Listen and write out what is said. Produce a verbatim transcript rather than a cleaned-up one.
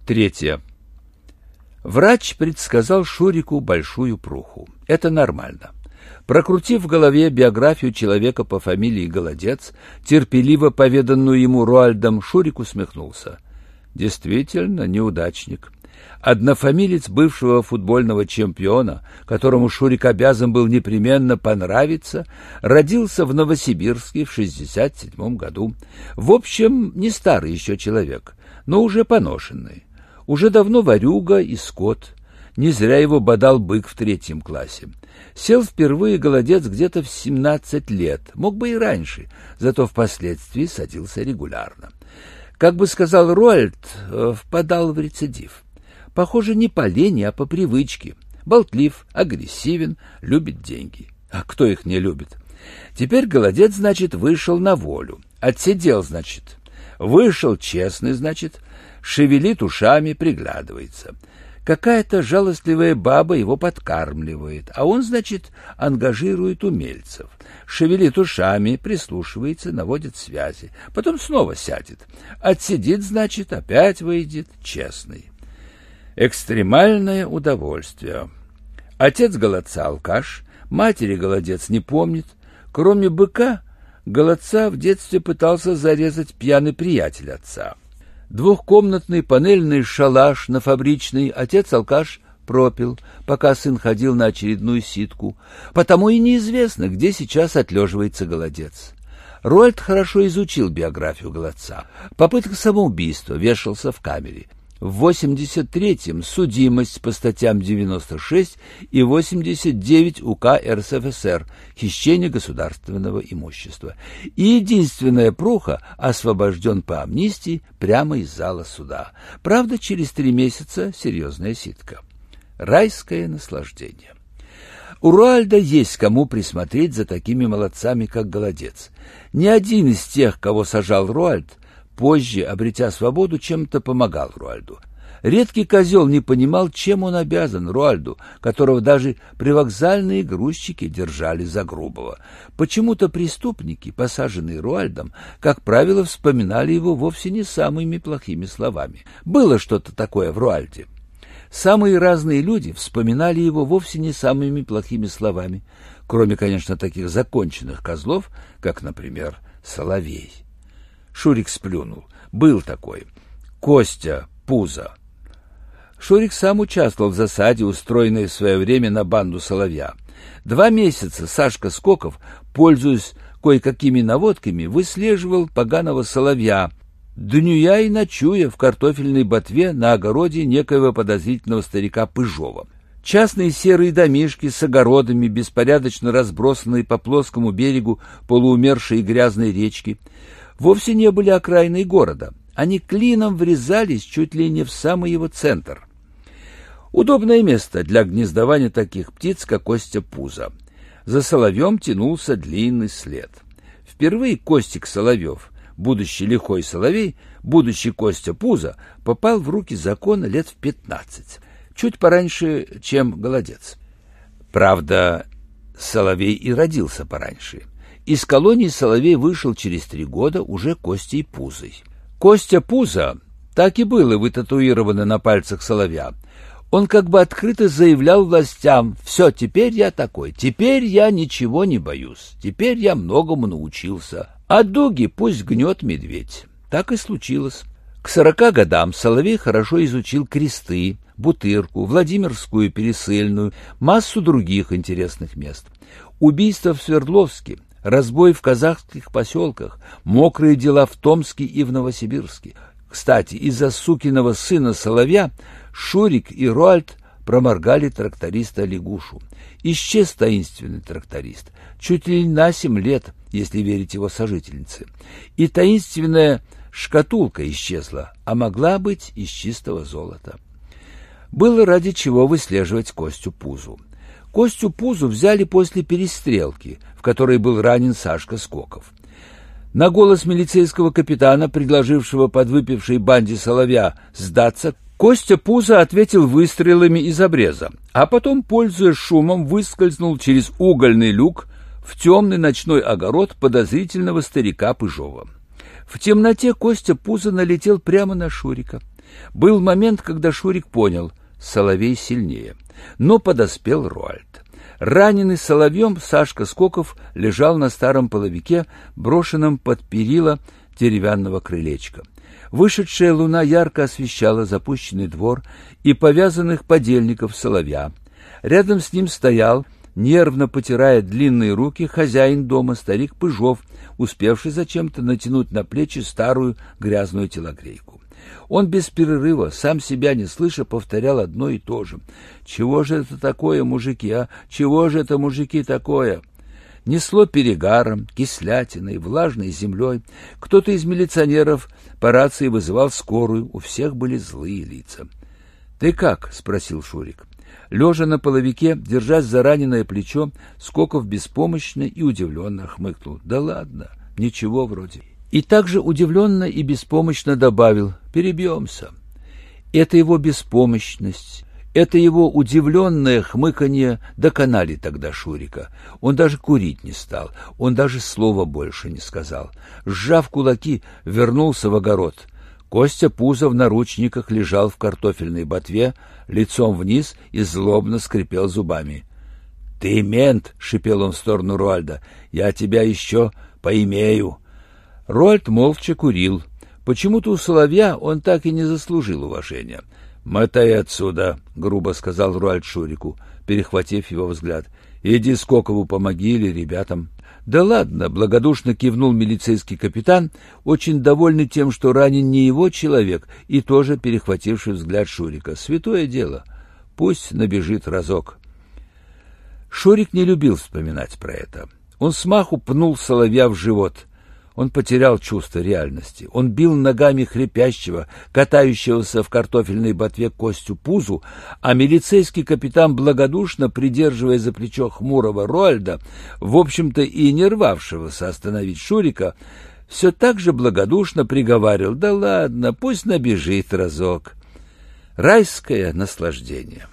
Третье. Врач предсказал Шурику большую пруху. Это нормально. Прокрутив в голове биографию человека по фамилии Голодец, терпеливо поведанную ему Руальдом, Шурик усмехнулся. Действительно, неудачник. Однофамилец бывшего футбольного чемпиона, которому Шурик обязан был непременно понравиться, родился в Новосибирске в шестьдесят седьмом году. В общем, не старый еще человек, но уже поношенный. Уже давно ворюга и скот. Не зря его бодал бык в третьем классе. Сел впервые Голодец где-то в семнадцать лет, мог бы и раньше, зато впоследствии садился регулярно. Как бы сказал Руальд, впадал в рецидив. Похоже, не по лени, а по привычке. Болтлив, агрессивен, любит деньги. А кто их не любит? Теперь Голодец, значит, вышел на волю. Отсидел, значит. Вышел честный, значит. Шевелит ушами, приглядывается. Какая-то жалостливая баба его подкармливает, а он, значит, ангажирует умельцев. Шевелит ушами, прислушивается, наводит связи. Потом снова сядет. Отсидит, значит, опять выйдет честный. Экстремальное удовольствие. Отец Голодца алкаш, матери Голодец не помнит. Кроме быка, Голодца в детстве пытался зарезать пьяный приятель отца. Двухкомнатный панельный шалаш на Фабричной отец-алкаш пропил, пока сын ходил на очередную ситку. Потому и неизвестно, где сейчас отлеживается Голодец. Руальд хорошо изучил биографию Голодца. Попытка самоубийства, вешался в камере. В восемьдесят третьем судимость по статьям девяносто шесть и восемьдесят девять УК РСФСР «Хищение государственного имущества». И единственная пруха освобожден по амнистии прямо из зала суда. Правда, через три месяца серьезная ситка. Райское наслаждение. У Руальда есть кому присмотреть за такими молодцами, как Голодец. Ни один из тех, кого сажал Руальд, позже, обретя свободу, чем-то помогал Руальду. Редкий козел не понимал, чем он обязан Руальду, которого даже привокзальные грузчики держали за грубого. Почему-то преступники, посаженные Руальдом, как правило, вспоминали его вовсе не самыми плохими словами. Было что-то такое в Руальде. Самые разные люди вспоминали его вовсе не самыми плохими словами, кроме, конечно, таких законченных козлов, как, например, Соловей. Шурик сплюнул. Был такой. Костя Пузо. Шурик сам участвовал в засаде, устроенной в свое время на банду Соловья. Два месяца Сашка Скоков, пользуясь кое-какими наводками, выслеживал поганого Соловья, днюя и ночуя в картофельной ботве на огороде некоего подозрительного старика Пыжова. Частные серые домишки с огородами, беспорядочно разбросанные по плоскому берегу полуумершей и грязной речки, вовсе не были окраиной города. Они клином врезались чуть ли не в самый его центр. Удобное место для гнездования таких птиц, как Костя Пузо. За Соловьем тянулся длинный след. Впервые Костик Соловьев, будущий лихой соловей, будущий Костя Пузо, попал в руки закона лет в пятнадцать, чуть пораньше, чем Голодец. Правда, Соловей и родился пораньше. Из колонии Соловей вышел через три года уже Костей Пузой. Костя Пузо так и было вытатуировано на пальцах Соловья. Он как бы открыто заявлял властям: «Все, теперь я такой, теперь я ничего не боюсь, теперь я многому научился, а дуги пусть гнет медведь». Так и случилось. К сорока годам Соловей хорошо изучил кресты, Бутырку, Владимирскую Пересыльную, массу других интересных мест. Убийства в Свердловске, разбой в казахских поселках, мокрые дела в Томске и в Новосибирске. Кстати, из-за сукиного сына Соловья Шурик и Руальд проморгали тракториста Лягушу. Исчез таинственный тракторист, чуть ли не на семь лет, если верить его сожительнице. И таинственная шкатулка исчезла, а могла быть из чистого золота. Было ради чего выслеживать Костю Пузу. Костю Пузу взяли после перестрелки, в которой был ранен Сашка Скоков. На голос милицейского капитана, предложившего подвыпившей банде Соловья сдаться, Костя Пузо ответил выстрелами из обреза, а потом, пользуясь шумом, выскользнул через угольный люк в темный ночной огород подозрительного старика Пыжова. В темноте Костя Пузо налетел прямо на Шурика. Был момент, когда Шурик понял — соловей сильнее. Но подоспел Руальд. Раненый соловьем Сашка Скоков лежал на старом половике, брошенном под перила деревянного крылечка. Вышедшая луна ярко освещала запущенный двор и повязанных подельников соловья. Рядом с ним стоял, нервно потирая длинные руки, хозяин дома, старик Пыжов, успевший зачем-то натянуть на плечи старую грязную телогрейку. Он без перерыва, сам себя не слыша, повторял одно и то же. «Чего же это такое, мужики, а? Чего же это, мужики, такое?» Несло перегаром, кислятиной, влажной землей. Кто-то из милиционеров по рации вызывал скорую, у всех были злые лица. «Ты как?» — спросил Шурик. Лежа на половике, держась за раненое плечо, Скоков беспомощно и удивленно хмыкнул. «Да ладно, ничего вроде». И также удивленно и беспомощно добавил: «Перебьемся». Это его беспомощность, это его удивленное хмыканье доконали тогда Шурика. Он даже курить не стал, он даже слова больше не сказал. Сжав кулаки, вернулся в огород. Костя Пузо в наручниках лежал в картофельной ботве, лицом вниз и злобно скрипел зубами. «Ты мент!» — шипел он в сторону Руальда. «Я тебя еще поимею!» Руальд молча курил. Почему-то у соловья он так и не заслужил уважения. «Мотай отсюда!» — грубо сказал Руальд Шурику, перехватив его взгляд. «Иди Скокову помоги или ребятам». «Да ладно!» — благодушно кивнул милицейский капитан, очень довольный тем, что ранен не его человек, и тоже перехвативший взгляд Шурика. «Святое дело! Пусть набежит разок». Шурик не любил вспоминать про это. Он смаху пнул соловья в живот. Он потерял чувство реальности. Он бил ногами хрипящего, катающегося в картофельной ботве Костю Пузу, а милицейский капитан, благодушно придерживая за плечо хмурого Руальда, в общем-то и не рвавшегося остановить Шурика, все так же благодушно приговаривал: «Да ладно, пусть набежит разок». Райское наслаждение.